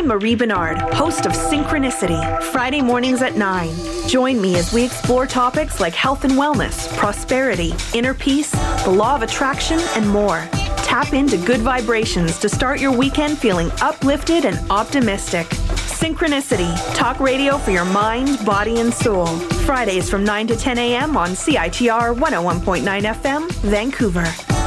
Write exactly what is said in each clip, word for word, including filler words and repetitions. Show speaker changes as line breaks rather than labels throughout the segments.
I'm Marie Bernard, host of Synchronicity, Friday mornings at nine. Join me as we explore topics like health and wellness, prosperity, inner peace, the law of attraction, and more. Tap into good vibrations to start your weekend feeling uplifted and optimistic. Synchronicity, talk radio for your mind, body, and soul. Fridays from nine to ten a.m. on C I T R one oh one point nine F M, Vancouver.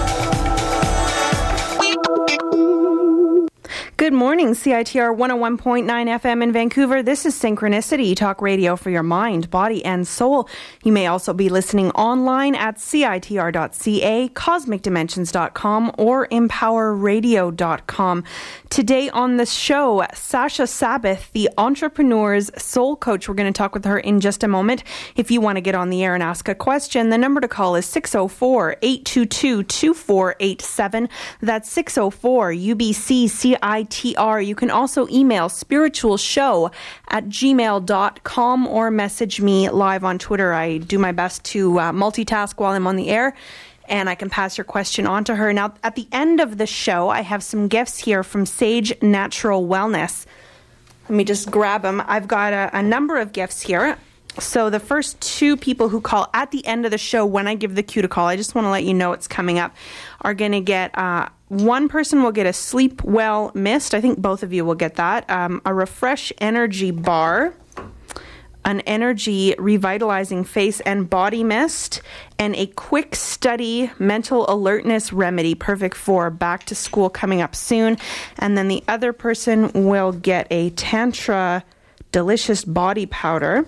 Good morning, C I T R one oh one point nine F M in Vancouver. This is Synchronicity, talk radio for your mind, body, and soul. You may also be listening online at C I T R dot C A, cosmic dimensions dot com, or empower radio dot com. Today on the show, Sasha Sabbath, the entrepreneur's soul coach. We're going to talk with her in just a moment. If you want to get on the air and ask a question, the number to call is six oh four, eight two two, two four eight seven. That's six oh four U B C C I T R. You can also email spiritualshow at gmail dot com or message me live on Twitter. I do my best to uh, multitask while I'm on the air, and I can pass your question on to her. Now, at the end of the show, I have some gifts here from Sage Natural Wellness. Let me just grab them. I've got a, a number of gifts here. So the first two people who call at the end of the show, when I give the cue to call, I just want to let you know it's coming up, are going to get, uh, one person will get a Sleep Well Mist. I think both of you will get that. Um, a Refresh Energy Bar, an Energy Revitalizing Face and Body Mist, and a Quick Study Mental Alertness Remedy, perfect for back to school coming up soon. And then the other person will get a Tantra Delicious Body Powder,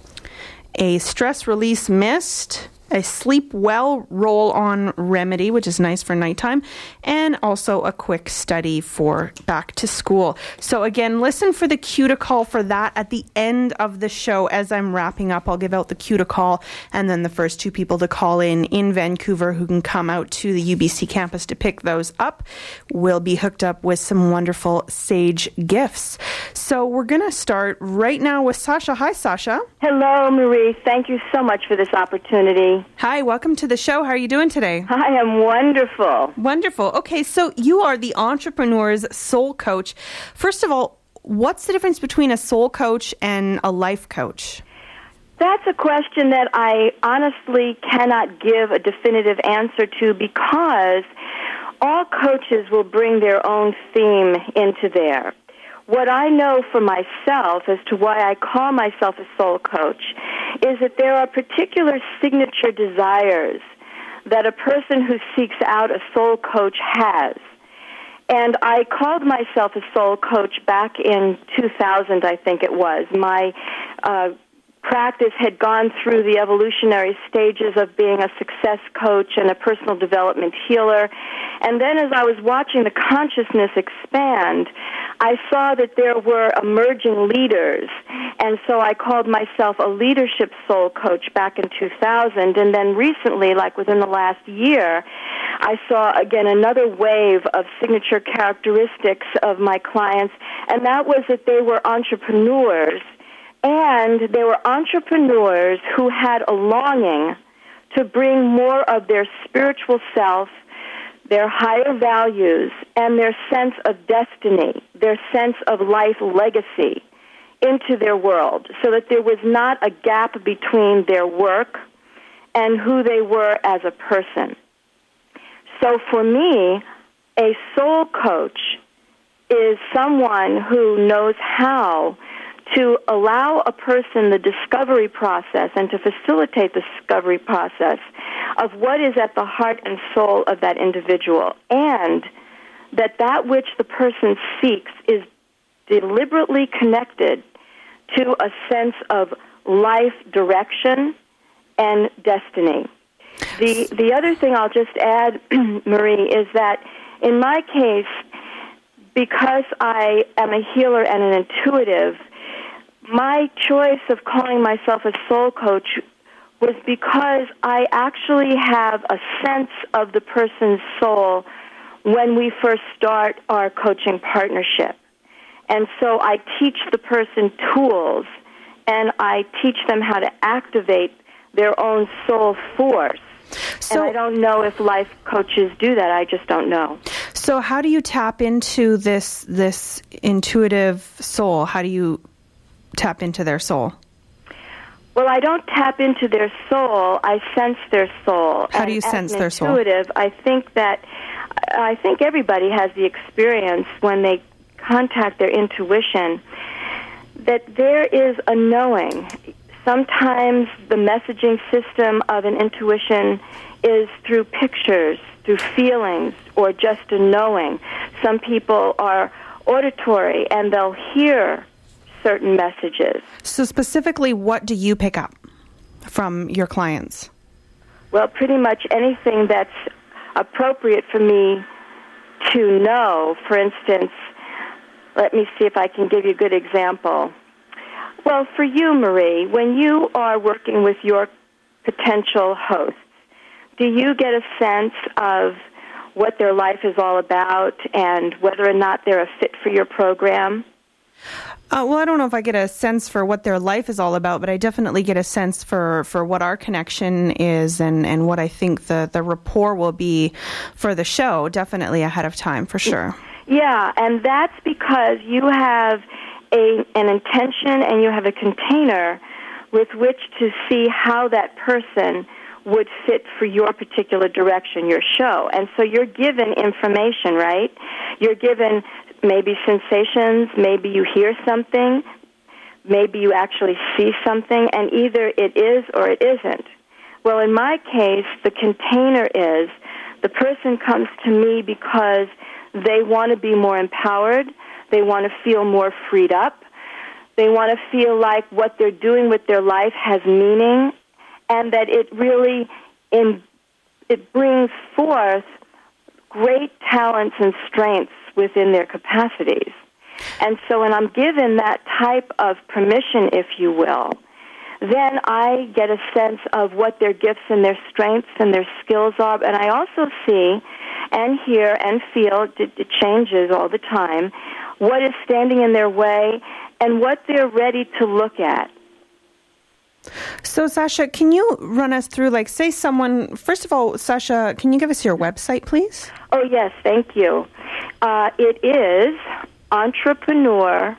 a Stress Release Mist, a Sleep Well Roll-On Remedy, which is nice for nighttime, and also a Quick Study for back to school. So again, listen for the cue to call for that at the end of the show. As I'm wrapping up, I'll give out the cue to call, and then the first two people to call in in Vancouver who can come out to the U B C campus to pick those up will be hooked up with some wonderful Sage gifts. So we're going to start right now with Sasha. Hi, Sasha.
Hello, Marie. Thank you so much for this opportunity.
Hi, welcome to the show. How are you doing today?
I am wonderful.
Wonderful. Okay, so you are the entrepreneur's soul coach. First of all, what's the difference between a soul coach and a life coach?
That's a question that I honestly cannot give a definitive answer to, because all coaches will bring their own theme into there. What I know for myself as to why I call myself a soul coach is that there are particular signature desires that a person who seeks out a soul coach has. And I called myself a soul coach back in two thousand, I think it was. My uh, practice had gone through the evolutionary stages of being a success coach and a personal development healer. And then as I was watching the consciousness expand, I saw that there were emerging leaders. And so I called myself a leadership soul coach back in two thousand. And then recently, like within the last year, I saw again another wave of signature characteristics of my clients, and that was that they were entrepreneurs. And they were entrepreneurs who had a longing to bring more of their spiritual self, their higher values, and their sense of destiny, their sense of life legacy into their world, so that there was not a gap between their work and who they were as a person. So for me, a soul coach is someone who knows how to allow a person the discovery process and to facilitate the discovery process of what is at the heart and soul of that individual, and that that which the person seeks is deliberately connected to a sense of life direction and destiny. The the other thing I'll just add, Marie, is that in my case, because I am a healer and an intuitive, my choice of calling myself a soul coach was because I actually have a sense of the person's soul when we first start our coaching partnership. And so I teach the person tools, and I teach them how to activate their own soul force. So, and I don't know if life coaches do that. I just don't know.
So how do you tap into this this intuitive soul? How do you tap into their soul?
Well, I don't tap into their soul. I sense their soul.
How do you
and
sense
as an
their soul?
Intuitive, I think that I think everybody has the experience when they contact their intuition that there is a knowing. Sometimes the messaging system of an intuition is through pictures, through feelings, or just a knowing. Some people are auditory and they'll hear certain messages.
So specifically, what do you pick up from your clients?
Well, pretty much anything that's appropriate for me to know. For instance, let me see if I can give you a good example. Well, for you, Marie, when you are working with your potential hosts, do you get a sense of what their life is all about and whether or not they're a fit for your program?
Uh, well, I don't know if I get a sense for what their life is all about, but I definitely get a sense for, for what our connection is and, and what I think the, the rapport will be for the show, definitely ahead of time, for sure.
Yeah, and that's because you have a an intention and you have a container with which to see how that person would fit for your particular direction, your show. And so you're given information, right? You're given maybe sensations, maybe you hear something, maybe you actually see something, and either it is or it isn't. Well, in my case, the container is the person comes to me because they want to be more empowered, they want to feel more freed up, they want to feel like what they're doing with their life has meaning, and that it really in, it brings forth great talents and strengths within their capacities. And so when I'm given that type of permission, if you will, then I get a sense of what their gifts and their strengths and their skills are. And I also see and hear and feel, it, it changes all the time, what is standing in their way and what they're ready to look at.
So, Sasha, can you run us through, like, say someone, first of all, Sasha, can you give us your website, please?
Oh, yes, thank you. Uh, it is entrepreneur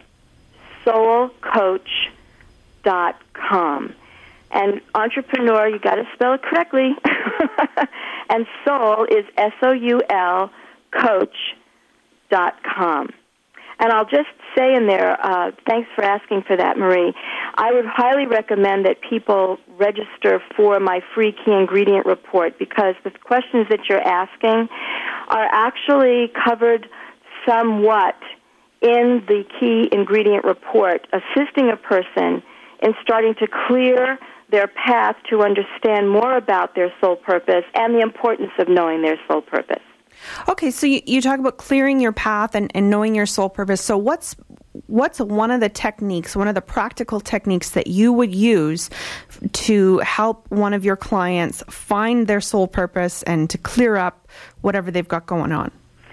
soul coach dot com. And entrepreneur, you got to spell it correctly. And soul is S O U L coach dot com. And I'll just say in there, uh, thanks for asking for that, Marie. I would highly recommend that people register for my free key ingredient report because the questions that you're asking are actually covered somewhat in the key ingredient report, assisting a person in starting to clear their path to understand more about their soul purpose and the importance of knowing their soul purpose.
Okay, so you, you talk about clearing your path and, and knowing your soul purpose. So what's what's one of the techniques, one of the practical techniques that you would use to help one of your clients find their soul purpose and to clear up whatever they've got going on?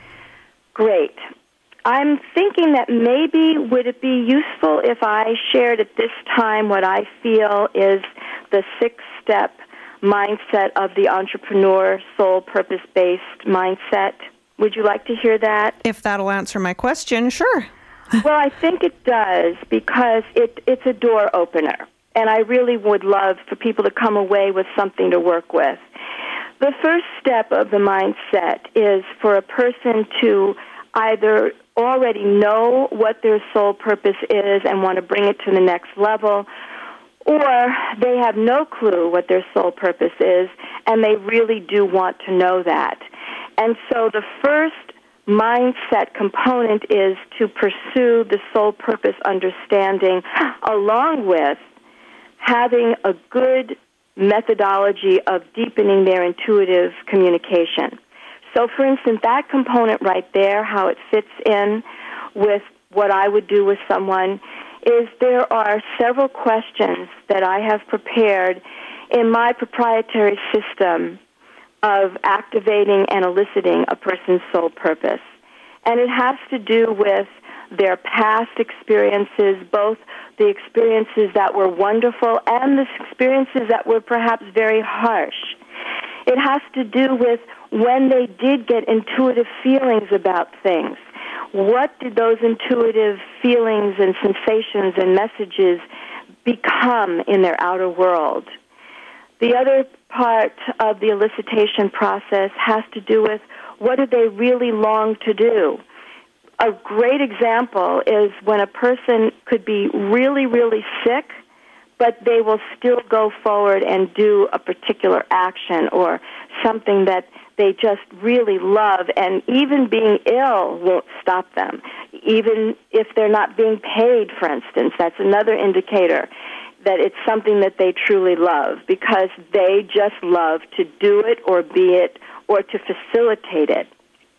Great. I'm thinking that maybe would it be useful if I shared at this time what I feel is the six-step mindset of the entrepreneur, soul, purpose-based mindset. Would you like to hear that?
If that'll answer my question, sure.
Well, I think it does because it, it's a door opener, and I really would love for people to come away with something to work with. The first step of the mindset is for a person to either already know what their soul purpose is and want to bring it to the next level, or they have no clue what their soul purpose is, and they really do want to know that. And so the first mindset component is to pursue the soul purpose understanding along with having a good methodology of deepening their intuitive communication. So, for instance, that component right there, how it fits in with what I would do with someone, is there are several questions that I have prepared in my proprietary system of activating and eliciting a person's soul purpose. And it has to do with their past experiences, both the experiences that were wonderful and the experiences that were perhaps very harsh. It has to do with when they did get intuitive feelings about things. What did those intuitive feelings and sensations and messages become in their outer world? The other part of the elicitation process has to do with what do they really long to do. A great example is when a person could be really, really sick, but they will still go forward and do a particular action or something that they just really love, and even being ill won't stop them. Even if they're not being paid, for instance, that's another indicator that it's something that they truly love, because they just love to do it or be it or to facilitate it.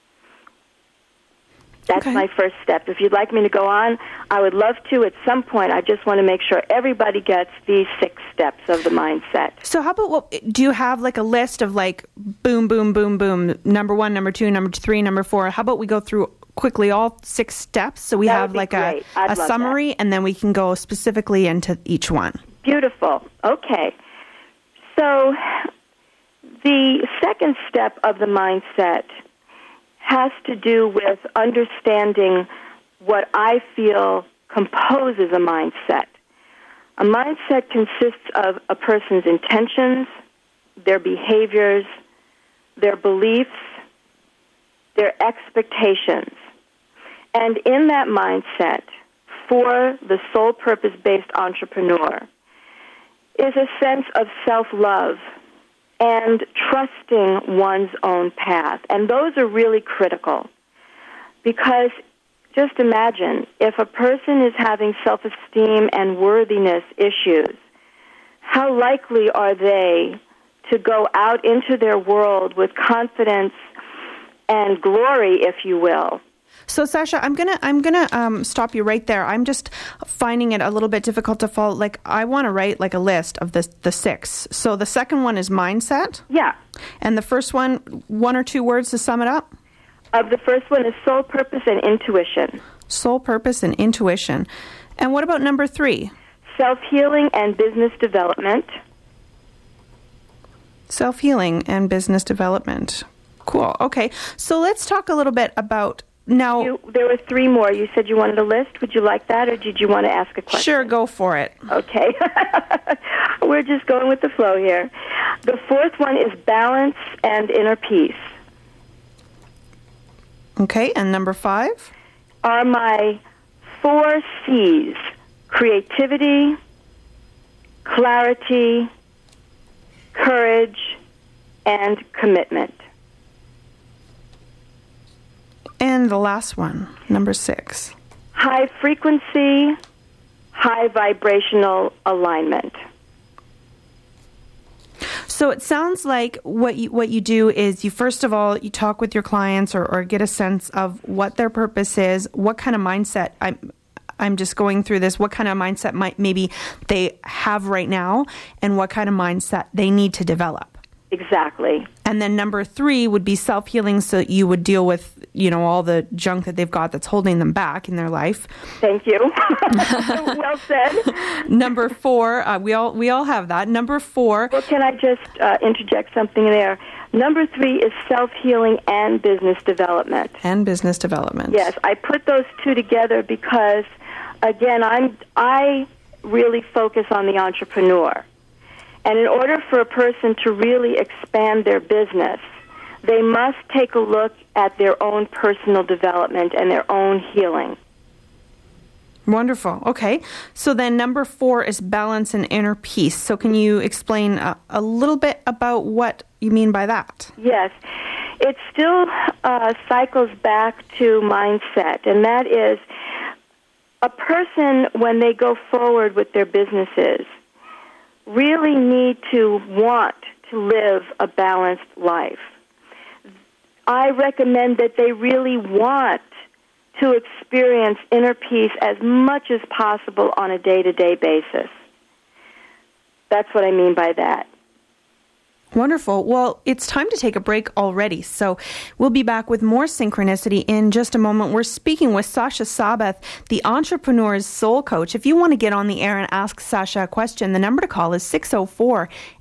That's okay. My first step. If you'd like me to go on, I would love to. At some point, I just want to make sure everybody gets these six steps of the mindset.
So how about, what, do you have like a list of like boom, boom, boom, boom, number one, number two, number three, number four? How about we go through quickly all six steps so we
that
have like a, a summary, that. And then we can go specifically into each one.
Beautiful. Okay. So the second step of the mindset has to do with understanding what I feel composes a mindset. A mindset consists of a person's intentions, their behaviors, their beliefs, their expectations. And in that mindset, for the sole purpose-based entrepreneur, is a sense of self-love and trusting one's own path. And those are really critical, because just imagine if a person is having self-esteem and worthiness issues, how likely are they to go out into their world with confidence and glory, if you will?
So, Sasha, I'm gonna I'm gonna um, stop you right there. I'm just finding it a little bit difficult to follow. Like, I want to write like a list of the the six. So the second one is mindset.
Yeah.
And the first one, one or two words to sum it up.
Of the first one is soul purpose and intuition.
Soul purpose and intuition. And what about number three?
Self-healing and business development.
Self-healing and business development. Cool. Okay. So let's talk a little bit about. Now,
you, there were three more. You said you wanted a list. Would you like that, or did you want to ask a question?
Sure, go for it.
Okay. We're just going with the flow here. The fourth one is balance and inner peace.
Okay, and number five?
Are my four C's: creativity, clarity, courage, and commitment.
And the last one, number six.
High frequency, high vibrational alignment.
So it sounds like what you what you do is you first of all you talk with your clients or, or get a sense of what their purpose is, what kind of mindset I'm I'm just going through this, what kind of mindset might maybe they have right now, and what kind of mindset they need to develop.
Exactly.
And then number three would be self-healing, so you would deal with, you know, all the junk that they've got that's holding them back in their life.
Thank you. Well said.
Number four, uh, we all we all have that. Number four.
Well, can I just uh, interject something there? Number three is self-healing and business development.
And business development.
Yes, I put those two together because, again, I'm I really focus on the entrepreneur. And in order for a person to really expand their business, they must take a look at their own personal development and their own healing.
Wonderful. Okay. So then number four is balance and inner peace. So can you explain a, a little bit about what you mean by that?
Yes. It still uh, cycles back to mindset, and that is a person, when they go forward with their businesses, really need to want to live a balanced life. I recommend that they really want to experience inner peace as much as possible on a day-to-day basis. That's what I mean by that.
Wonderful. Well, it's time to take a break already, so we'll be back with more Synchronicity in just a moment. We're speaking with Sasha Sabath, the Entrepreneur's Soul Coach. If you want to get on the air and ask Sasha a question, the number to call is six oh four,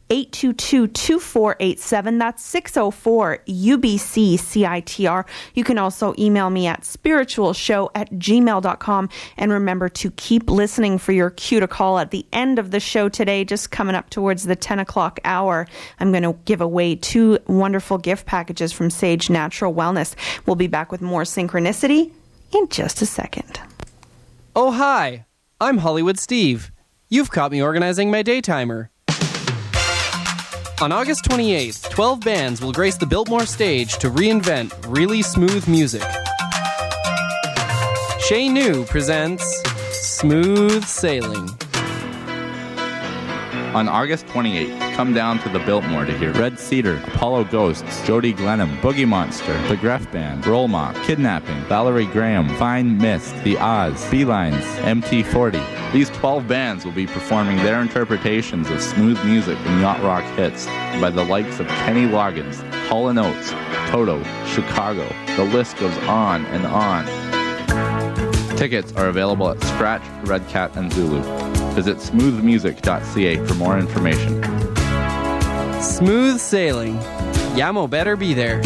eight two two, two four eight seven. That's six oh four U B C C I T R. You can also email me at spiritualshow at gmail dot com. And remember to keep listening for your cue to call at the end of the show today, just coming up towards the ten o'clock hour. I'm going to give away two wonderful gift packages from Sage Natural Wellness. We'll be back with more Synchronicity in just a second.
Oh, hi. I'm Hollywood Steve. You've caught me organizing my daytimer. On August twenty-eighth, twelve bands will grace the Biltmore stage to reinvent really smooth music. Shay New presents Smooth Sailing.
On August twenty-eighth, come down to the Biltmore to hear Red Cedar, Apollo Ghosts, Jody Glenham, Boogie Monster, The Gref Band, Rollmock, Kidnapping, Valerie Graham, Fine Mist, The Oz, Beelines, M T forty. These twelve bands will be performing their interpretations of smooth music and yacht rock hits by the likes of Kenny Loggins, Hall and Oates, Toto, Chicago. The list goes on and on. Tickets are available at Scratch, Red Cat, and Zulu. Visit smooth music dot c a for more information.
Smooth Sailing. Yamo better be there.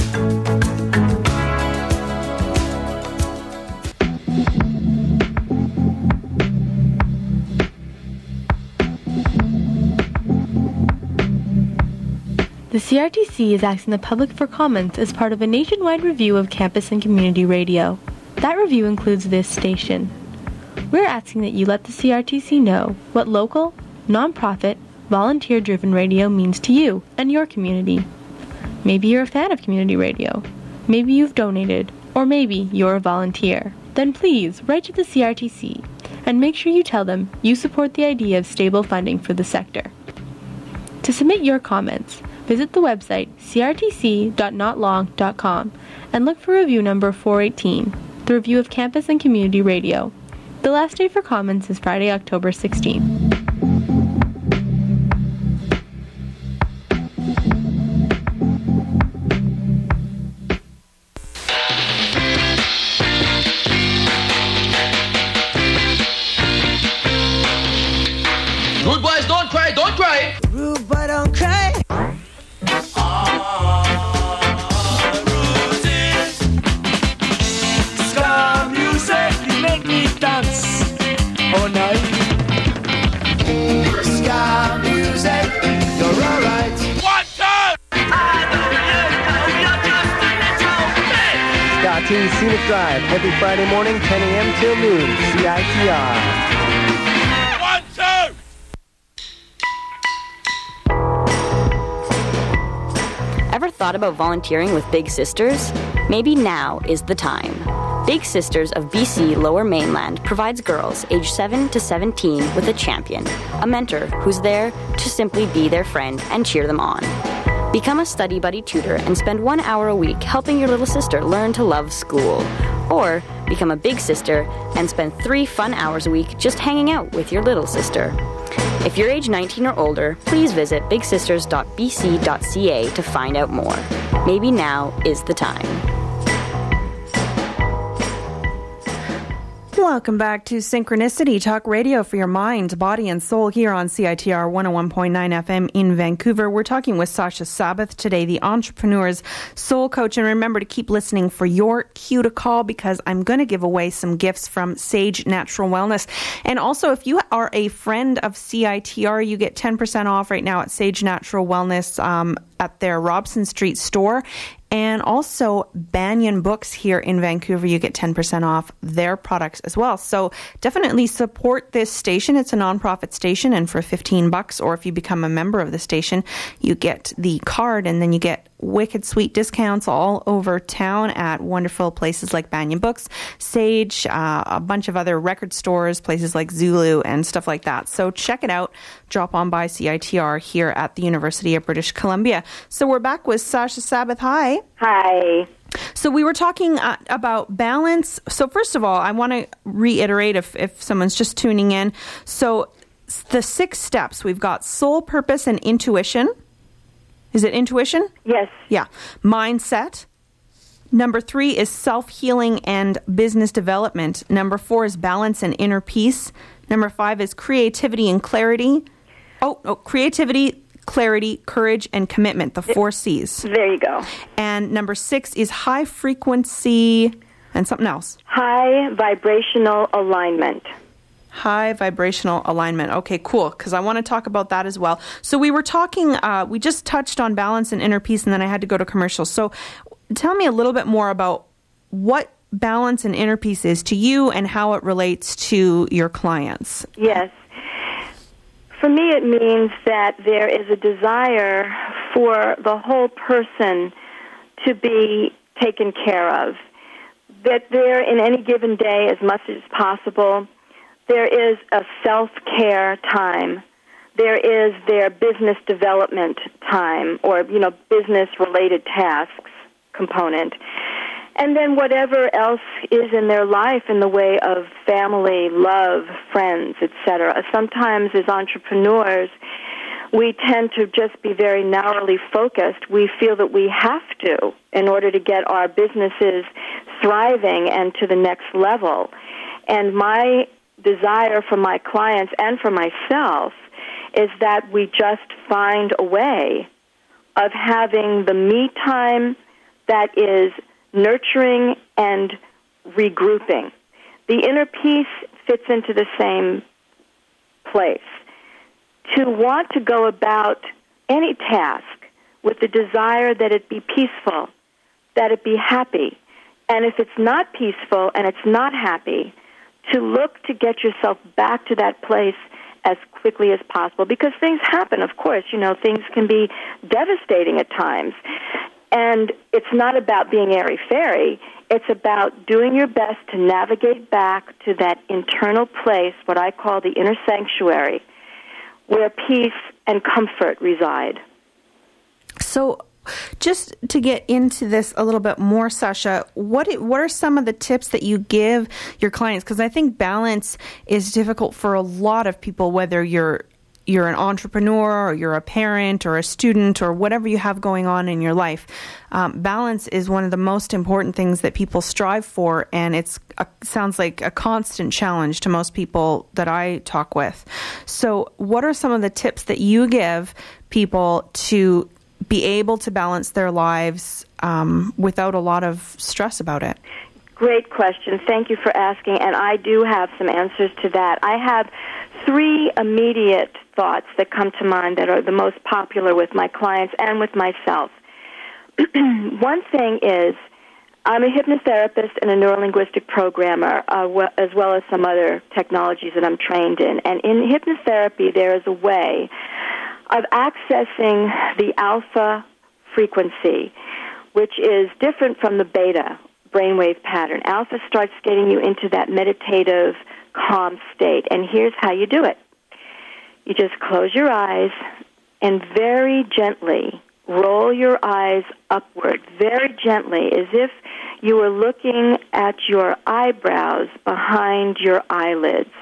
The C R T C is asking the public for comments as part of a nationwide review of campus and community radio. That review includes this station. We're asking that you let the C R T C know what local, non-profit, volunteer-driven radio means to you and your community. Maybe you're a fan of community radio. Maybe you've donated. Or maybe you're a volunteer. Then please write to the C R T C and make sure you tell them you support the idea of stable funding for the sector. To submit your comments, visit the website c r t c dot not long dot com and look for review number four eighteen, the review of campus and community radio. The last day for comments is Friday, October sixteenth.
Rude boys, don't cry, don't cry.
Rude boy, don't cry. Oh no. Ska music, you're alright.
One, two! I know you, you're just a little bit.
Ska Teen Scenic Drive, every Friday morning, ten a.m. till noon, C I T R.
One, two!
Ever thought about volunteering with Big Sisters? Maybe now is the time. Big Sisters of B C Lower Mainland provides girls aged seven to seventeen with a champion, a mentor who's there to simply be their friend and cheer them on. Become a study buddy tutor and spend one hour a week helping your little sister learn to love school. Or become a big sister and spend three fun hours a week just hanging out with your little sister. If you're age nineteen or older, please visit big sisters dot b c dot c a to find out more. Maybe now is the time.
Welcome back to Synchronicity, talk radio for your mind, body, and soul here on C I T R one oh one point nine F M in Vancouver. We're talking with Sasha Sabbath today, the entrepreneur's soul coach. And remember to keep listening for your cue to call because I'm going to give away some gifts from Sage Natural Wellness. And also, if you are a friend of C I T R, you get ten percent off right now at Sage Natural Wellness um, at their Robson Street store. And also Banyan Books here in Vancouver, you get ten percent off their products as well. So definitely support this station. It's a nonprofit station, and for fifteen bucks, or if you become a member of the station, you get the card, and then you get wicked sweet discounts all over town at wonderful places like Banyan Books, Sage, uh, a bunch of other record stores, places like Zulu and stuff like that. So check it out. Drop on by C I T R here at the University of British Columbia. So we're back with Sasha Sabbath. Hi.
Hi.
So we were talking uh, about balance. So first of all, I want to reiterate if, if someone's just tuning in. So the six steps, we've got soul, purpose, and intuition. Is it intuition?
Yes.
Yeah. Mindset. Number three is self-healing and business development. Number four is balance and inner peace. Number five is creativity and clarity. Oh, no, creativity, clarity, courage, and commitment, the four C's.
There you go.
And number six is high frequency and something else.
High vibrational alignment.
High vibrational alignment. Okay, cool, because I want to talk about that as well. So we were talking, uh, we just touched on balance and inner peace, and then I had to go to commercial. So tell me a little bit more about what balance and inner peace is to you and how it relates to your clients.
Yes. For me, it means that there is a desire for the whole person to be taken care of. That there, in any given day, as much as possible, there is a self-care time. There is their business development time, or, you know, business-related tasks component. And then whatever else is in their life in the way of family, love, friends, et cetera. Sometimes as entrepreneurs, we tend to just be very narrowly focused. We feel that we have to in order to get our businesses thriving and to the next level. And my desire for my clients and for myself is that we just find a way of having the me time that is nurturing and regrouping. The inner peace fits into the same place. To want to go about any task with the desire that it be peaceful, that it be happy, and if it's not peaceful and it's not happy, to look to get yourself back to that place as quickly as possible, because things happen, of course. You know, things can be devastating at times. And it's not about being airy-fairy. It's about doing your best to navigate back to that internal place, what I call the inner sanctuary, where peace and comfort reside.
So just to get into this a little bit more, Sasha, what what are some of the tips that you give your clients? Because I think balance is difficult for a lot of people, whether you're you're an entrepreneur or you're a parent or a student or whatever you have going on in your life. Um, balance is one of the most important things that people strive for, and it's a, sounds like a constant challenge to most people that I talk with. So what are some of the tips that you give people to be able to balance their lives um, without a lot of stress about it?
Great question. Thank you for asking, and I do have some answers to that. I have three immediate thoughts that come to mind that are the most popular with my clients and with myself. One thing is, I'm a hypnotherapist and a neurolinguistic programmer, uh, wh- as well as some other technologies that I'm trained in. And in hypnotherapy, there is a way of accessing the alpha frequency, which is different from the beta brainwave pattern. Alpha starts getting you into that meditative, calm state. And here's how you do it. You just close your eyes and very gently roll your eyes upward, very gently, as if you were looking at your eyebrows behind your eyelids.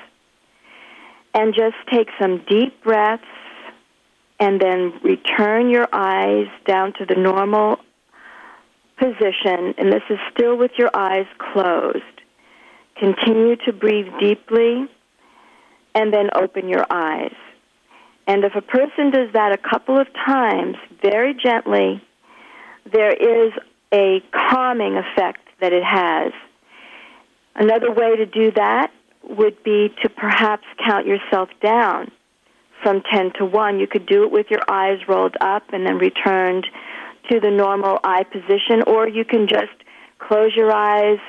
And just take some deep breaths and then return your eyes down to the normal position, and this is still with your eyes closed. Continue to breathe deeply and then open your eyes. And if a person does that a couple of times, very gently, there is a calming effect that it has. Another way to do that would be to perhaps count yourself down from ten to one. You could do it with your eyes rolled up and then returned to the normal eye position, or you can just close your eyes,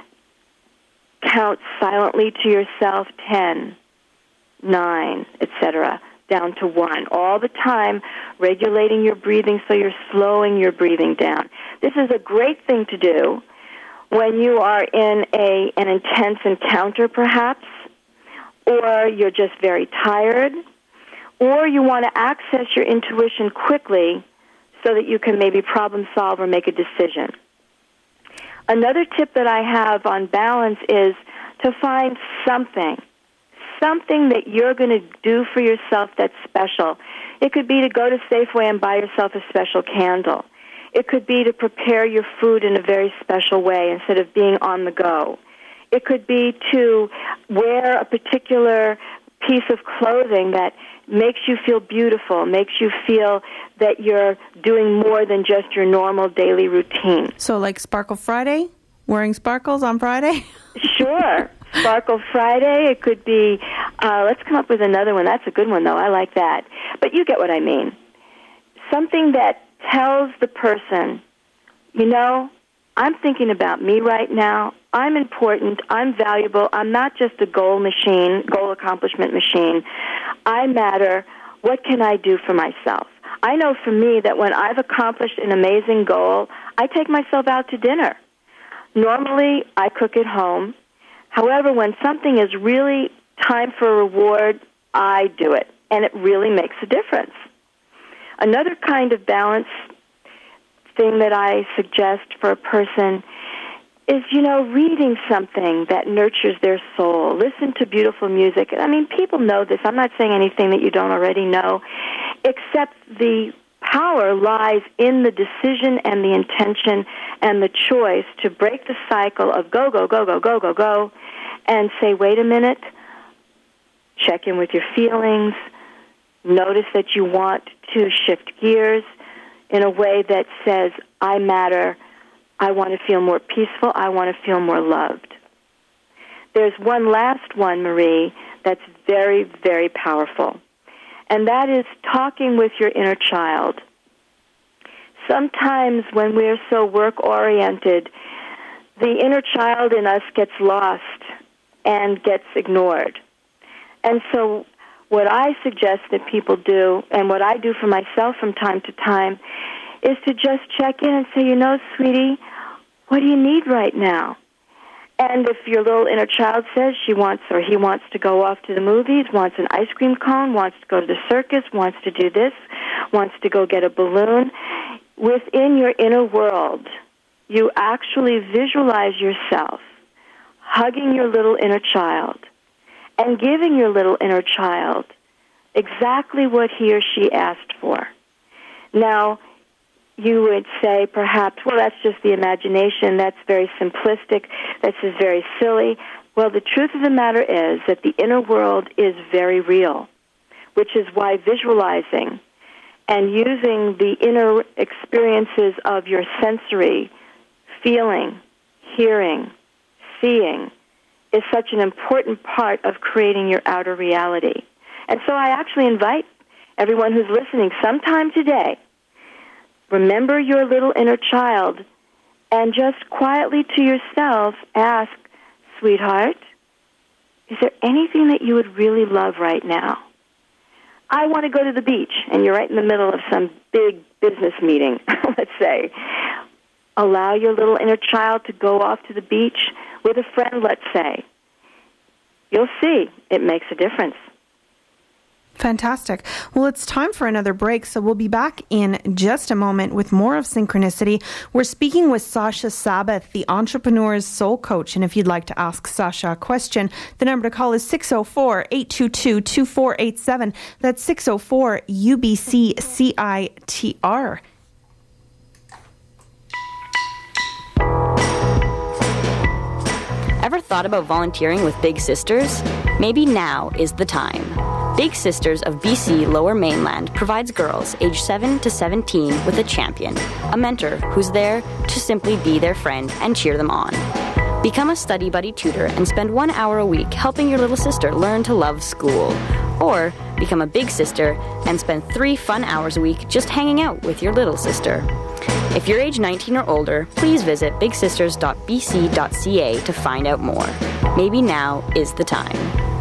count silently to yourself ten, nine, et cetera, down to one. All the time regulating your breathing so you're slowing your breathing down. This is a great thing to do when you are in a an intense encounter, perhaps, or you're just very tired, or you want to access your intuition quickly so that you can maybe problem solve or make a decision. Another tip that I have on balance is to find something, something that you're going to do for yourself that's special. It could be to go to Safeway and buy yourself a special candle. It could be to prepare your food in a very special way instead of being on the go. It could be to wear a particular piece of clothing that makes you feel beautiful, makes you feel that you're doing more than just your normal daily routine.
So like Sparkle Friday? Wearing sparkles on Friday?
Sure. Sparkle Friday. It could be, uh, let's come up with another one. That's a good one, though. I like that. But you get what I mean. Something that tells the person, you know, I'm thinking about me right now. I'm important. I'm valuable. I'm not just a goal machine, goal accomplishment machine. I matter. What can I do for myself? I know for me that when I've accomplished an amazing goal, I take myself out to dinner. Normally, I cook at home. However, when something is really time for a reward, I do it, and it really makes a difference. Another kind of balance thing that I suggest for a person is, you know, reading something that nurtures their soul. Listen to beautiful music. I mean, people know this. I'm not saying anything that you don't already know, except the power lies in the decision and the intention and the choice to break the cycle of go, go, go, go, go, go, go, and say, wait a minute, check in with your feelings, notice that you want to shift gears in a way that says, I matter, I want to feel more peaceful, I want to feel more loved. There's one last one, Marie, that's very, very powerful. And that is talking with your inner child. Sometimes when we're so work-oriented, the inner child in us gets lost and gets ignored. And so what I suggest that people do, and what I do for myself from time to time, is to just check in and say, you know, sweetie, what do you need right now? And if your little inner child says she wants or he wants to go off to the movies, wants an ice cream cone, wants to go to the circus, wants to do this, wants to go get a balloon, within your inner world, you actually visualize yourself hugging your little inner child and giving your little inner child exactly what he or she asked for. Now, you would say perhaps, well, that's just the imagination, that's very simplistic, that's just very silly. Well, the truth of the matter is that the inner world is very real, which is why visualizing and using the inner experiences of your sensory, feeling, hearing, seeing, is such an important part of creating your outer reality. And so I actually invite everyone who's listening sometime today, remember your little inner child and just quietly to yourself ask, sweetheart, is there anything that you would really love right now? I want to go to the beach, and you're right in the middle of some big business meeting, let's say. Allow your little inner child to go off to the beach with a friend, let's say. You'll see it makes a difference.
Fantastic. Well, it's time for another break, so we'll be back in just a moment with more of Synchronicity. We're speaking with Sasha Sabath, the Entrepreneur's Soul Coach, and if you'd like to ask Sasha a question, the number to call is six oh four, eight two two, two four eight seven. That's six oh four U B C C I T R.
Ever thought about volunteering with Big Sisters? Maybe now is the time. Big Sisters of B C Lower Mainland provides girls aged seven to seventeen with a champion, a mentor who's there to simply be their friend and cheer them on. Become a study buddy tutor and spend one hour a week helping your little sister learn to love school. Or become a big sister and spend three fun hours a week just hanging out with your little sister. If you're age nineteen or older, please visit big sisters dot b c dot c a to find out more. Maybe now is the time.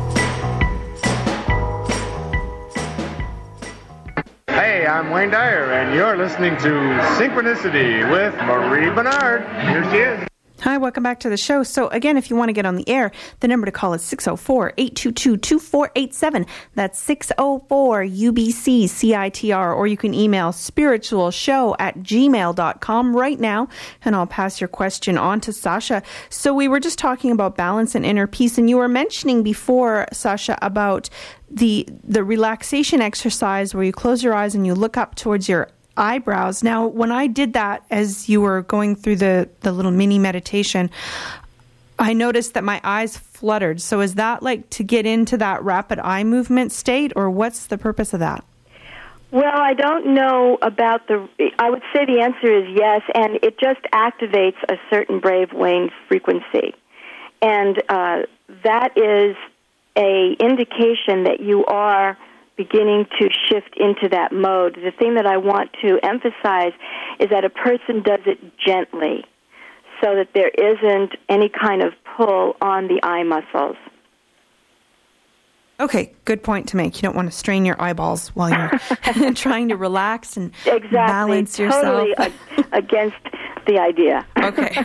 Hey, I'm Wayne Dyer, and you're listening to Synchronicity with Marie Bernard. Here she is.
Hi, welcome back to the show. So again, if you want to get on the air, the number to call is six oh four, eight two two, two four eight seven. That's six oh four U B C C I T R. Or you can email spiritualshow at gmail dot com right now, and I'll pass your question on to Sasha. So we were just talking about balance and inner peace, and you were mentioning before, Sasha, about the the relaxation exercise where you close your eyes and you look up towards your eyebrows. Now, when I did that as you were going through the, the little mini meditation, I noticed that my eyes fluttered. So is that like to get into that rapid eye movement state, or what's the purpose of that?
Well, I don't know about the, I would say the answer is yes, and it just activates a certain brainwave frequency. And uh, that is a indication that you are beginning to shift into that mode. The thing that I want to emphasize is that a person does it gently, so that there isn't any kind of pull on the eye muscles.
Okay, good point to make. You don't want to strain your eyeballs while you're trying to relax and
exactly,
balance yourself.
Totally ag- against the idea.
Okay.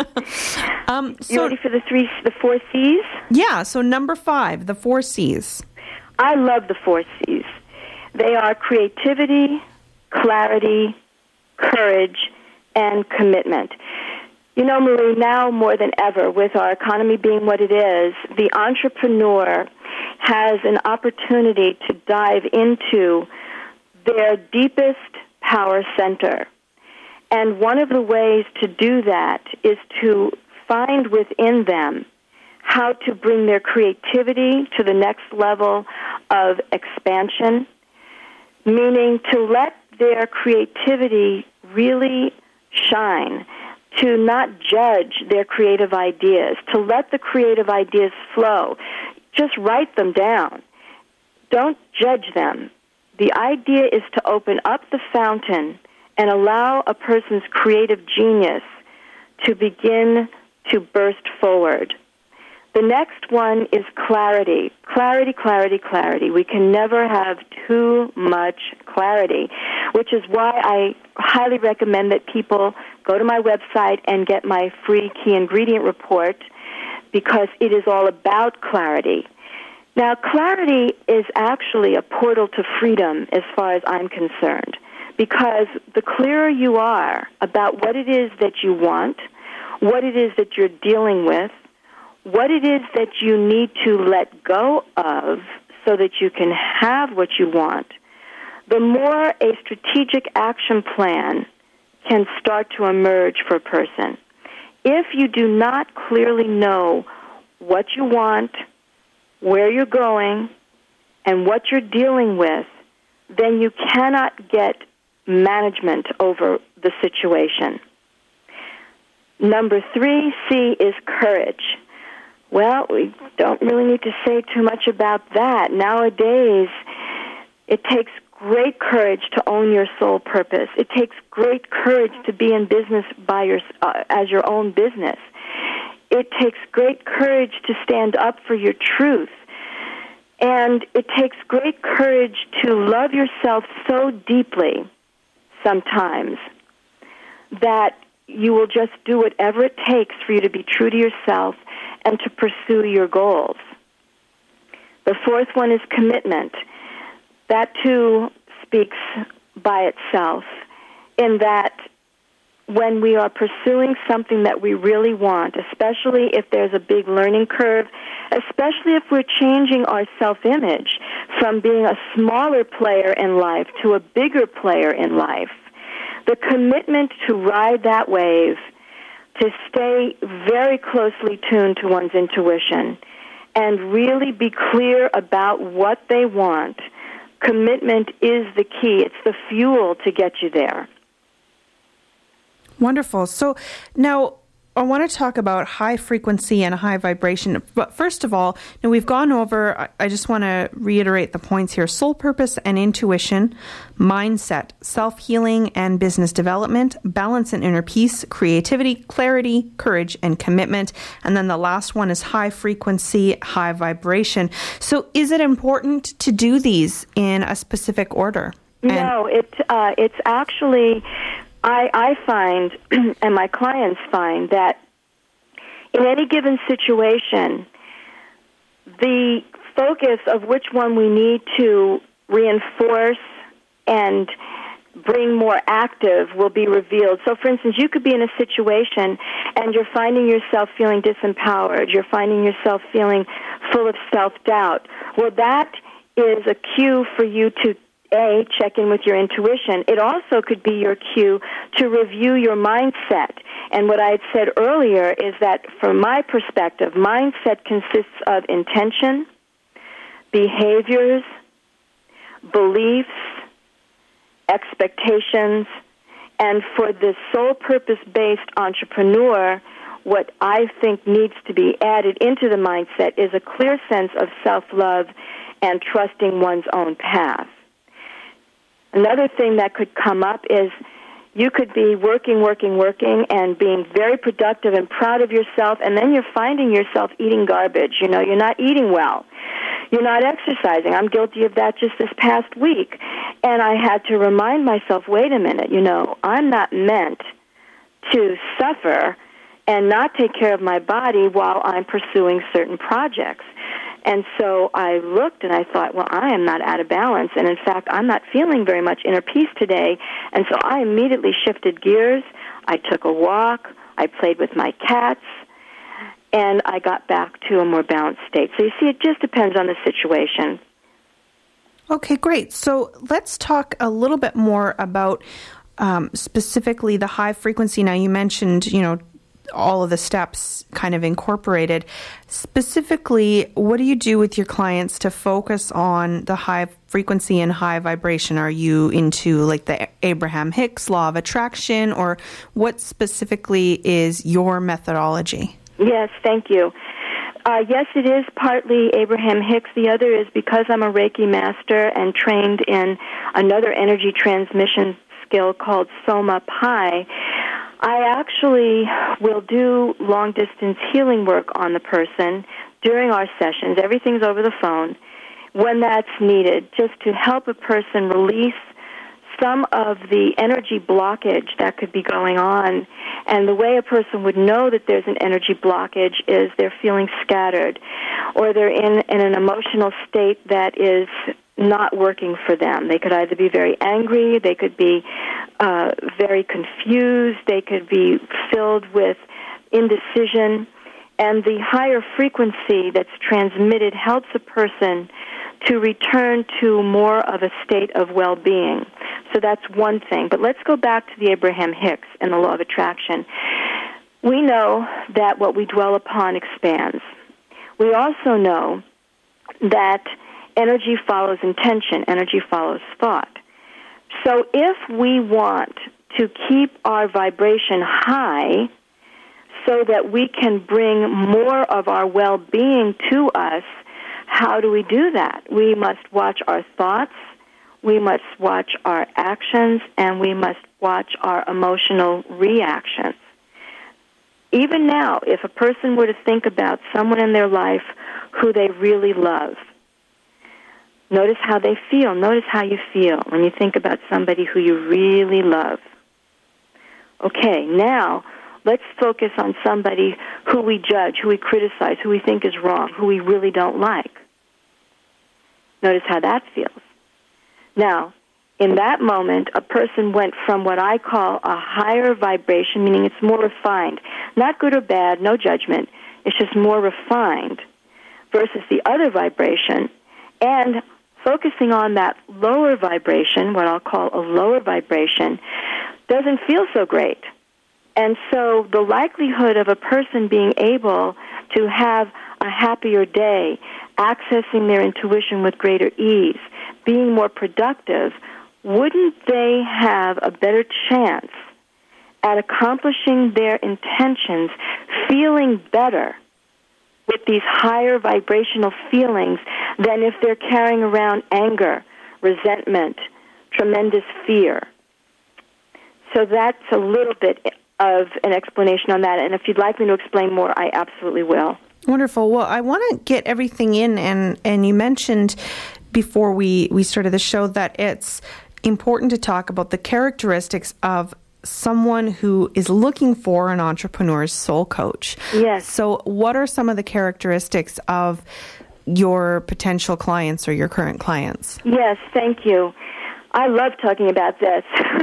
um, so,
you ready for the three, the four C's?
Yeah. So number five, the four C's.
I love the four C's. They are creativity, clarity, courage, and commitment. You know, Marie, now more than ever, with our economy being what it is, the entrepreneur has an opportunity to dive into their deepest power center. And one of the ways to do that is to find within them how to bring their creativity to the next level of expansion, meaning to let their creativity really shine, to not judge their creative ideas, to let the creative ideas flow. Just write them down. Don't judge them. The idea is to open up the fountain and allow a person's creative genius to begin to burst forward. The next one is clarity. Clarity, clarity, clarity. We can never have too much clarity, which is why I highly recommend that people go to my website and get my free key ingredient report, because it is all about clarity. Now, clarity is actually a portal to freedom as far as I'm concerned, because the clearer you are about what it is that you want, what it is that you're dealing with, what it is that you need to let go of so that you can have what you want, the more a strategic action plan can start to emerge for a person. If you do not clearly know what you want, where you're going, and what you're dealing with, then you cannot get management over the situation. Number three, C, is courage. Well, we don't really need to say too much about that. Nowadays, it takes great courage to own your sole purpose. It takes great courage to be in business by your, uh, as your own business. It takes great courage to stand up for your truth. And it takes great courage to love yourself so deeply sometimes that you will just do whatever it takes for you to be true to yourself and to pursue your goals. The fourth one is commitment. That, too, speaks by itself in that when we are pursuing something that we really want, especially if there's a big learning curve, especially if we're changing our self-image from being a smaller player in life to a bigger player in life, the commitment to ride that wave, to stay very closely tuned to one's intuition and really be clear about what they want, commitment is the key. It's the fuel to get you there.
Wonderful. So now I want to talk about high frequency and high vibration. But first of all, now we've gone over, I just want to reiterate the points here: soul purpose and intuition, mindset, self-healing and business development, balance and inner peace, creativity, clarity, courage, and commitment. And then the last one is high frequency, high vibration. So is it important to do these in a specific order?
No, it, uh, it's actually... I, I find, and my clients find, that in any given situation, the focus of which one we need to reinforce and bring more active will be revealed. So, for instance, you could be in a situation and you're finding yourself feeling disempowered. You're finding yourself feeling full of self-doubt. Well, that is a cue for you to A, check in with your intuition. It also could be your cue to review your mindset. And what I had said earlier is that from my perspective, mindset consists of intention, behaviors, beliefs, expectations, and for the sole purpose-based entrepreneur, what I think needs to be added into the mindset is a clear sense of self-love and trusting one's own path. Another thing that could come up is you could be working, working, working, and being very productive and proud of yourself, and then you're finding yourself eating garbage. You know, you're not eating well. You're not exercising. I'm guilty of that just this past week. And I had to remind myself, wait a minute, you know, I'm not meant to suffer and not take care of my body while I'm pursuing certain projects. And so I looked and I thought, well, I am not out of balance. And in fact, I'm not feeling very much inner peace today. And so I immediately shifted gears. I took a walk. I played with my cats. And I got back to a more balanced state. So you see, it just depends on the situation.
Okay, great. So let's talk a little bit more about um, specifically the high frequency. Now, you mentioned, you know, all of the steps kind of incorporated. Specifically, what do you do with your clients to focus on the high frequency and high vibration? Are you into like the Abraham Hicks law of attraction, or what specifically is your methodology?
Yes, thank you. Uh, yes, it is partly Abraham Hicks. The other is because I'm a Reiki master and trained in another energy transmission skill called Soma Pi. I actually will do long-distance healing work on the person during our sessions. Everything's over the phone when that's needed, just to help a person release some of the energy blockage that could be going on. And the way a person would know that there's an energy blockage is they're feeling scattered, or they're in, in an emotional state that is not working for them. They could either be very angry, they could be uh, very confused, they could be filled with indecision. And the higher frequency that's transmitted helps a person to return to more of a state of well-being. So that's one thing. But let's go back to the Abraham Hicks and the law of attraction. We know that what we dwell upon expands. We also know that energy follows intention, energy follows thought. So if we want to keep our vibration high so that we can bring more of our well-being to us, how do we do that? We must watch our thoughts, we must watch our actions, and we must watch our emotional reactions. Even now, if a person were to think about someone in their life who they really love, notice how they feel. Notice how you feel when you think about somebody who you really love. Okay, now let's focus on somebody who we judge, who we criticize, who we think is wrong, who we really don't like. Notice how that feels. Now, in that moment, a person went from what I call a higher vibration, meaning it's more refined. Not good or bad, no judgment. It's just more refined, versus the other vibration. And focusing on that lower vibration, what I'll call a lower vibration, doesn't feel so great. And so the likelihood of a person being able to have a happier day, accessing their intuition with greater ease, being more productive, wouldn't they have a better chance at accomplishing their intentions, feeling better with these higher vibrational feelings than if they're carrying around anger, resentment, tremendous fear? So that's a little bit of an explanation on that. And if you'd like me to explain more, I absolutely will.
Wonderful. Well, I want to get everything in, and, and you mentioned before we, we started the show that it's important to talk about the characteristics of someone who is looking for an entrepreneur's soul coach.
Yes.
So what are some of the characteristics of your potential clients or your current clients?
Yes, thank you. I love talking about this.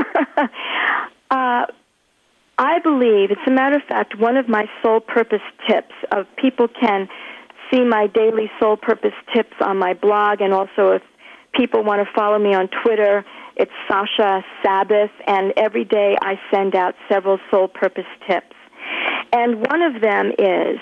uh, I believe, it's a matter of fact, one of my soul purpose tips, of people can see my daily soul purpose tips on my blog, and also if people want to follow me on Twitter, it's Sasha Sabbath, and every day I send out several soul purpose tips. And one of them is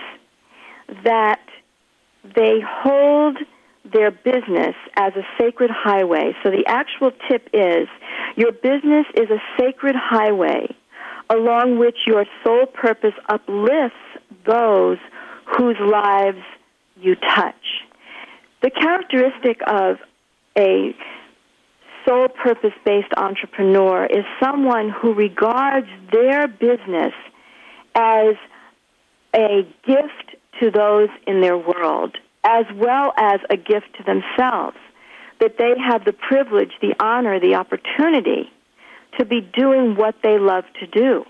that they hold their business as a sacred highway. So the actual tip is, your business is a sacred highway along which your soul purpose uplifts those whose lives you touch. The characteristic of a soul purpose-based entrepreneur is someone who regards their business as a gift to those in their world, as well as a gift to themselves, that they have the privilege, the honor, the opportunity to be doing what they love to do.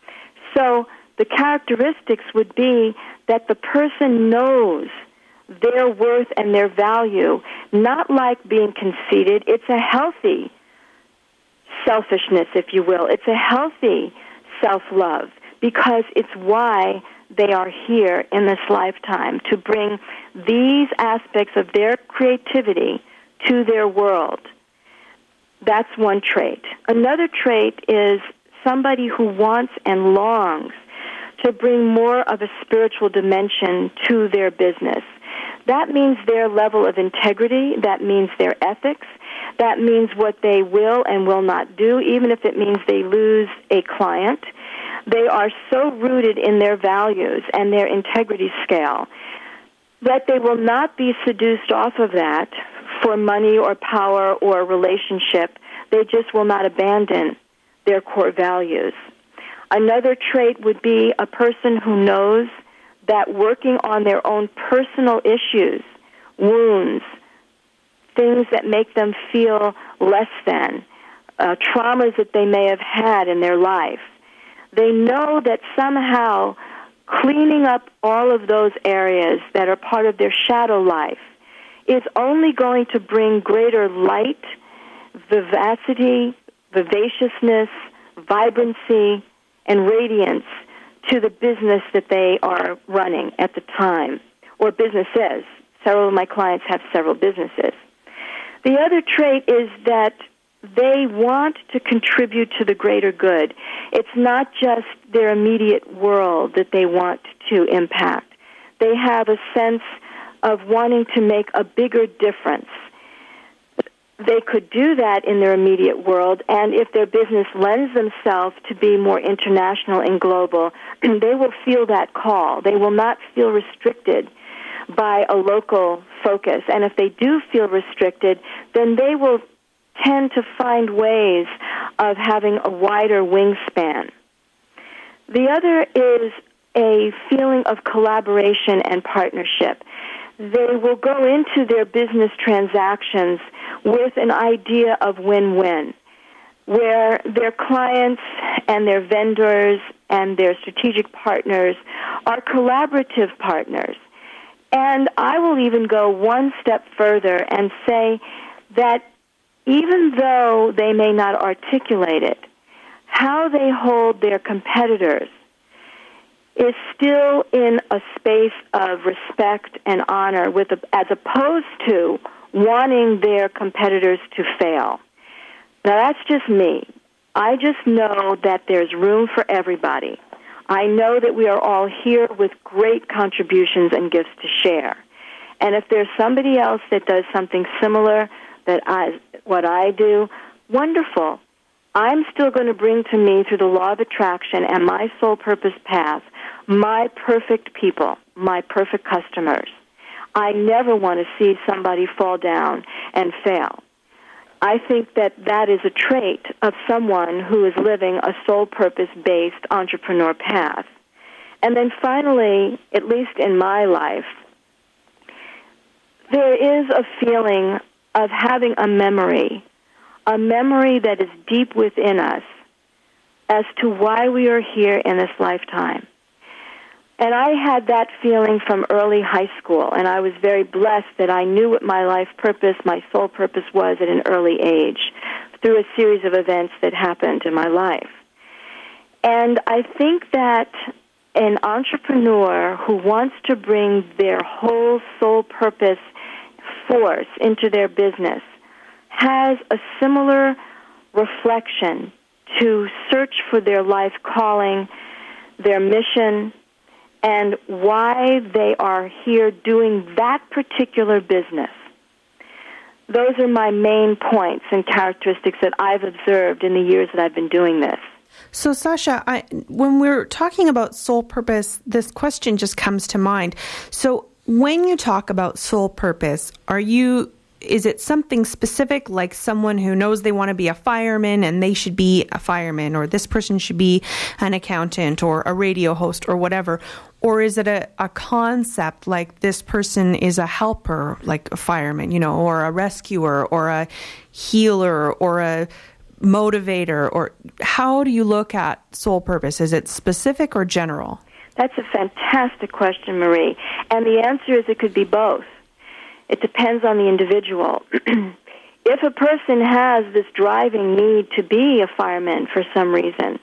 So the characteristics would be that the person knows their worth and their value, not like being conceited. It's a healthy selfishness, if you will. It's a healthy self-love, because it's why they are here in this lifetime, to bring these aspects of their creativity to their world. That's one trait. Another trait is somebody who wants and longs to bring more of a spiritual dimension to their business. That means their level of integrity. That means their ethics. That means what they will and will not do, even if it means they lose a client. They are so rooted in their values and their integrity scale that they will not be seduced off of that for money or power or relationship. They just will not abandon their core values. Another trait would be a person who knows that working on their own personal issues, wounds, things that make them feel less than, uh, traumas that they may have had in their life, they know that somehow cleaning up all of those areas that are part of their shadow life is only going to bring greater light, vivacity, vivaciousness, vibrancy, and radiance to the business that they are running at the time, or businesses. Several of my clients have several businesses. The other trait is that they want to contribute to the greater good. It's not just their immediate world that they want to impact. They have a sense of wanting to make a bigger difference. They could do that in their immediate world, and if their business lends themselves to be more international and global, they will feel that call. They will not feel restricted by a local focus. And if they do feel restricted, then they will tend to find ways of having a wider wingspan. The other is a feeling of collaboration and partnership. They will go into their business transactions with an idea of win-win, where their clients and their vendors and their strategic partners are collaborative partners. And I will even go one step further and say that even though they may not articulate it, how they hold their competitors is still in a space of respect and honor, with a, as opposed to wanting their competitors to fail. Now, that's just me. I just know that there's room for everybody. I know that we are all here with great contributions and gifts to share. And if there's somebody else that does something similar that I, what I do, wonderful. I'm still going to bring to me, through the law of attraction and my soul purpose path, my perfect people, my perfect customers. I never want to see somebody fall down and fail. I think that that is a trait of someone who is living a soul purpose-based entrepreneur path. And then finally, at least in my life, there is a feeling of having a memory, a memory that is deep within us as to why we are here in this lifetime. And I had that feeling from early high school, and I was very blessed that I knew what my life purpose, my soul purpose was at an early age through a series of events that happened in my life. And I think that an entrepreneur who wants to bring their whole soul purpose force into their business has a similar reflection to search for their life calling, their mission, and why they are here doing that particular business. Those are my main points and characteristics that I've observed in the years that I've been doing this.
So, Sasha, I, when we're talking about soul purpose, this question just comes to mind. So, when you talk about soul purpose, are you... is it something specific, like someone who knows they want to be a fireman and they should be a fireman, or this person should be an accountant or a radio host or whatever? Or is it a, a concept like this person is a helper, like a fireman, you know, or a rescuer or a healer or a motivator? Or how do you look at soul purpose? Is it specific or general?
That's a fantastic question, Marie. And the answer is it could be both. It depends on the individual. If a person has this driving need to be a fireman for some reason,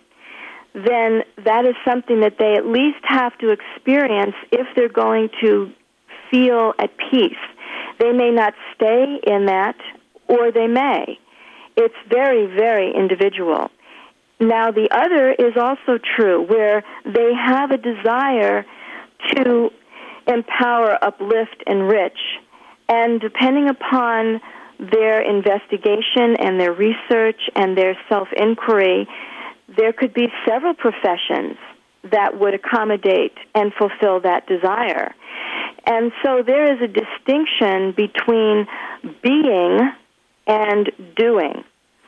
then that is something that they at least have to experience if they're going to feel at peace. They may not stay in that, or they may. It's very, very individual. Now, the other is also true, where they have a desire to empower, uplift, enrich. And depending upon their investigation and their research and their self-inquiry, there could be several professions that would accommodate and fulfill that desire. And so there is a distinction between being and doing.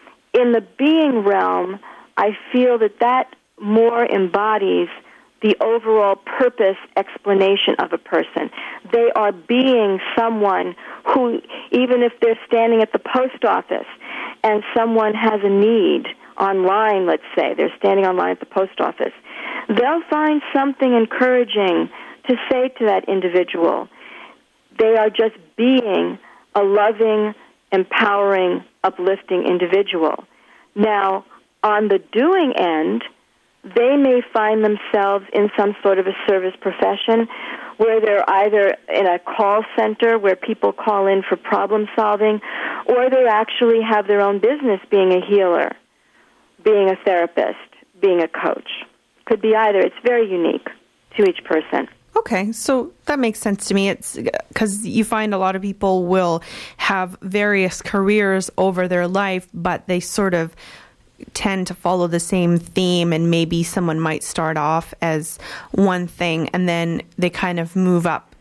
In the being realm, I feel that that more embodies the overall purpose explanation of a person. They are being someone who, even if they're standing at the post office and someone has a need online, let's say, they're standing online at the post office, they'll find something encouraging to say to that individual. They are just being a loving, empowering, uplifting individual. Now, on the doing end, they may find themselves in some sort of a service profession where they're either in a call center where people call in for problem solving, or they actually have their own business, being a healer, being a therapist, being a coach. Could be either. It's very unique to each person.
Okay, so that makes sense to me. It's because you find a lot of people will have various careers over their life, but they sort of tend to follow the same theme, and maybe someone might start off as one thing and then they kind of move up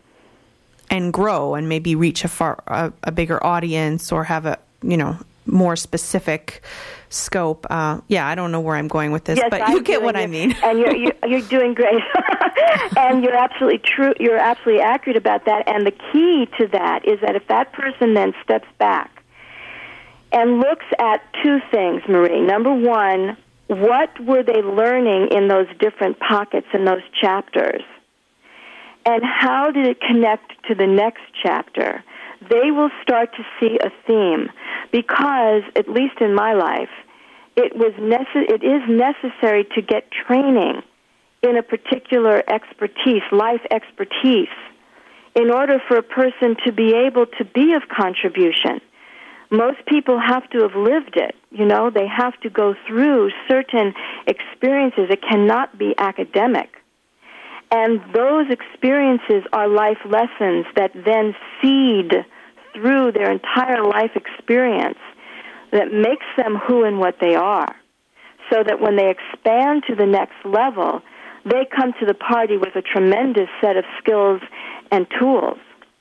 and grow and maybe reach a far a, a bigger audience or have a, you know, more specific scope. Uh, yeah, I don't know where I'm going with this,
yes,
but
I'm
you get what
it.
I mean.
And you're you're, you're doing great, and you're absolutely true. You're absolutely accurate about that. And the key to that is that if that person then steps back and looks at two things, Marie. Number one, what were they learning in those different pockets in those chapters? And how did it connect to the next chapter? They will start to see a theme because, at least in my life, it was nece- it is necessary to get training in a particular expertise, life expertise, in order for a person to be able to be of contribution. Most people have to have lived it, you know. They have to go through certain experiences. It cannot be academic. And those experiences are life lessons that then seed through their entire life experience that makes them who and what they are, so that when they expand to the next level, they come to the party with a tremendous set of skills and tools.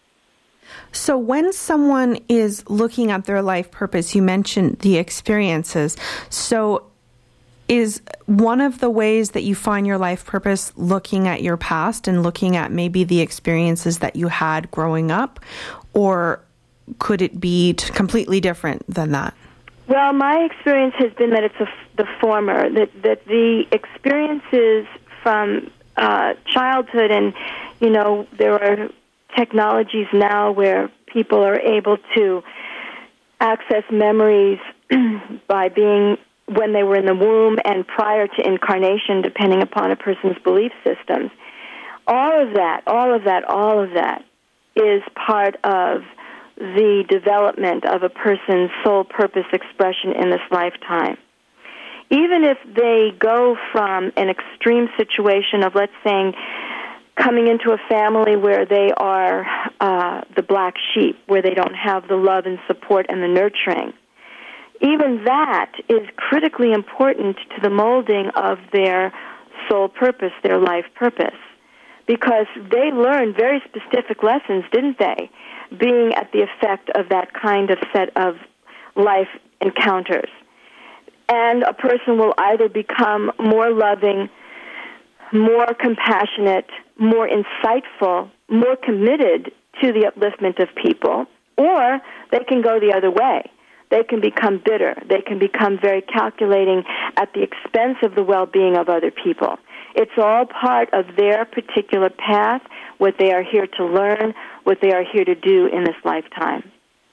So when someone is looking at their life purpose, you mentioned the experiences. So is one of the ways that you find your life purpose looking at your past and looking at maybe the experiences that you had growing up? Or could it be t- completely different than that?
Well, my experience has been that it's a, the former, that, that the experiences from uh, childhood, and, you know, there are technologies now where people are able to access memories by being when they were in the womb and prior to incarnation, depending upon a person's belief systems. All of that, all of that, all of that is part of the development of a person's soul purpose expression in this lifetime. Even if they go from an extreme situation of, let's say, coming into a family where they are uh, the black sheep, where they don't have the love and support and the nurturing, even that is critically important to the molding of their soul purpose, their life purpose, because they learned very specific lessons, didn't they, being at the effect of that kind of set of life encounters. And a person will either become more loving, more compassionate, more insightful, more committed to the upliftment of people, or they can go the other way. They can become bitter. They can become very calculating at the expense of the well-being of other people. It's all part of their particular path, what they are here to learn, what they are here to do in this lifetime.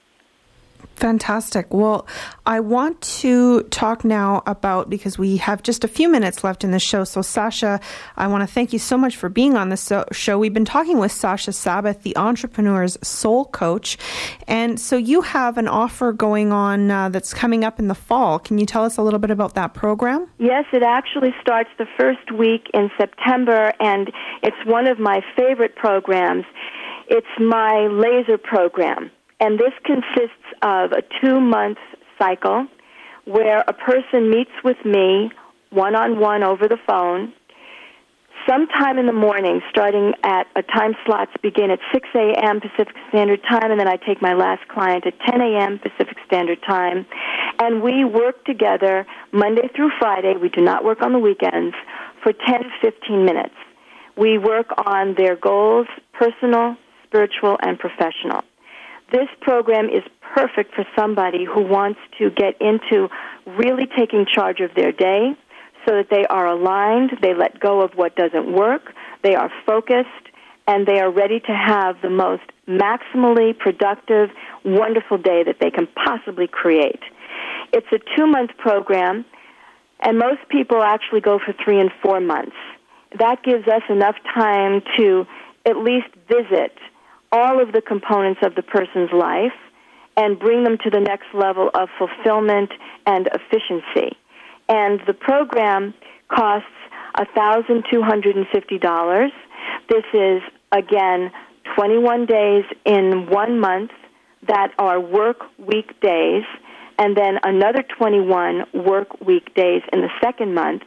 Fantastic. Well, I want to talk now about, because we have just a few minutes left in the show. So, Sasha, I want to thank you so much for being on this show. We've been talking with Sasha Sabbath, the Entrepreneur's Soul Coach. And so you have an offer going on uh, that's coming up in the fall. Can you tell us a little bit about that program?
Yes, it actually starts the first week in September, and it's one of my favorite programs. It's my laser program. And this consists of a two-month cycle where a person meets with me one-on-one over the phone sometime in the morning, starting at a time slots begin at six a.m. Pacific Standard Time, and then I take my last client at ten a.m. Pacific Standard Time. And we work together Monday through Friday. We do not work on the weekends for ten, fifteen minutes. We work on their goals, personal, spiritual, and professional. This program is perfect for somebody who wants to get into really taking charge of their day so that they are aligned, they let go of what doesn't work, they are focused, and they are ready to have the most maximally productive, wonderful day that they can possibly create. It's a two-month program, and most people actually go for three and four months. That gives us enough time to at least visit all of the components of the person's life and bring them to the next level of fulfillment and efficiency. And the program costs one thousand two hundred fifty dollars. This is, again, twenty-one days in one month that are work week days, and then another twenty-one work week days in the second month.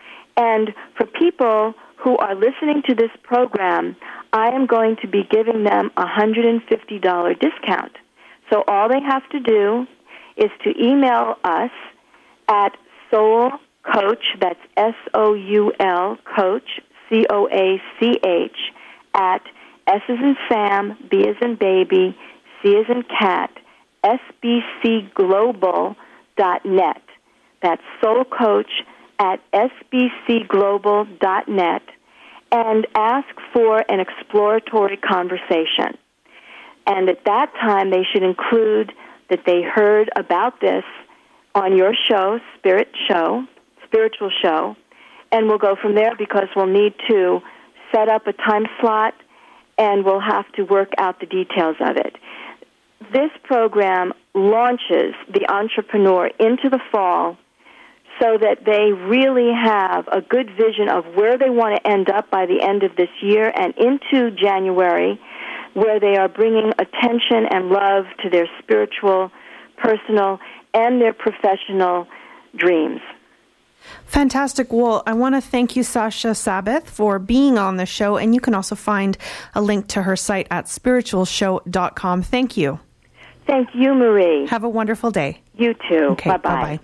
And for people who are listening to this program, I am going to be giving them a one hundred fifty dollars discount. So all they have to do is to email us at Soul Coach, that's S O U L, Coach, C O A C H, at S as in Sam, B as in baby, C as in cat, S B C global dot net. That's Soul Coach at S B C global dot net. And ask for an exploratory conversation. And at that time, they should include that they heard about this on your show, Spirit Show, Spiritual Show, and we'll go from there because we'll need to set up a time slot and we'll have to work out the details of it. This program launches the entrepreneur into the fall so that they really have a good vision of where they want to end up by the end of this year and into January, where they are bringing attention and love to their spiritual, personal, and their professional dreams.
Fantastic. Well, I want to thank you, Sasha Sabbath, for being on the show, and you can also find a link to her site at spiritual show dot com. Thank you.
Thank you, Marie.
Have a wonderful day.
You too.
Okay,
bye-bye.
Bye-bye.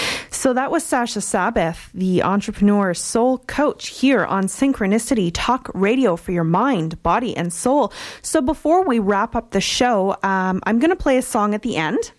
So that was Sasha Sabbath, the Entrepreneur Soul Coach, here on Synchronicity Talk Radio for your mind, body, and soul. So before we wrap up the show, um, I'm going to play a song at the end.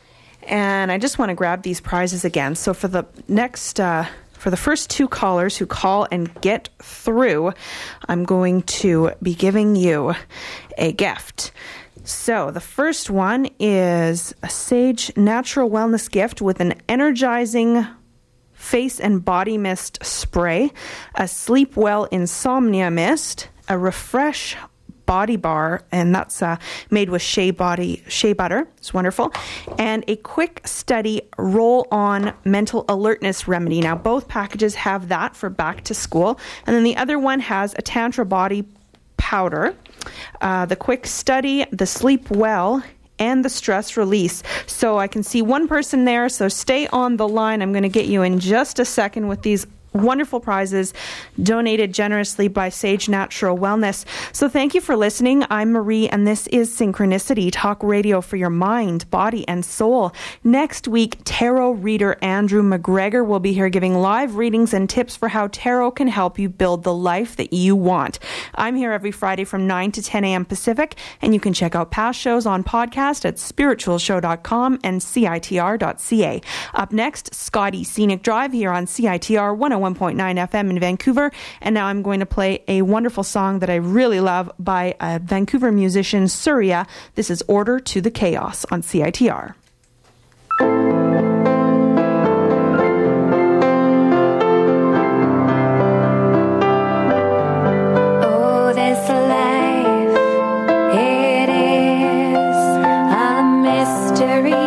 And I just want to grab these prizes again. So for the next, uh, for the first two callers who call and get through, I'm going to be giving you a gift. So the first one is a Sage Natural Wellness Gift with an energizing face and body mist spray, a Sleep Well Insomnia Mist, a Refresh body bar, and that's uh, made with shea body shea butter. It's wonderful. And a quick study roll-on mental alertness remedy. Now, both packages have that for back to school. And then the other one has a Tantra body powder, uh, the quick study, the sleep well, and the stress release. So I can see one person there, so stay on the line. I'm going to get you in just a second with these wonderful prizes donated generously by Sage Natural Wellness. So thank you for listening. I'm Marie, and this is Synchronicity, talk radio for your mind, body, and soul. Next week, tarot reader Andrew McGregor will be here giving live readings and tips for how tarot can help you build the life that you want. I'm here every Friday from nine to ten a.m. Pacific, and you can check out past shows on podcast at spiritual show dot com and C I T R dot C A. Up next, Scotty Scenic Drive here on C I T R one oh one point nine F M in Vancouver. And now I'm going to play a wonderful song that I really love by a Vancouver musician, Surya. This is Order to the Chaos on C I T R.
Oh, this life, it is a mystery.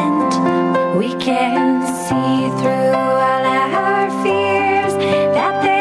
can see through all our fears that there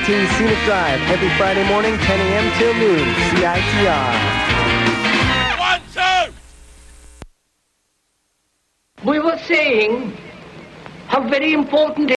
seventeen Scenic Drive every Friday morning, ten a.m. till noon. C I T R.
One, two!
We were saying how very important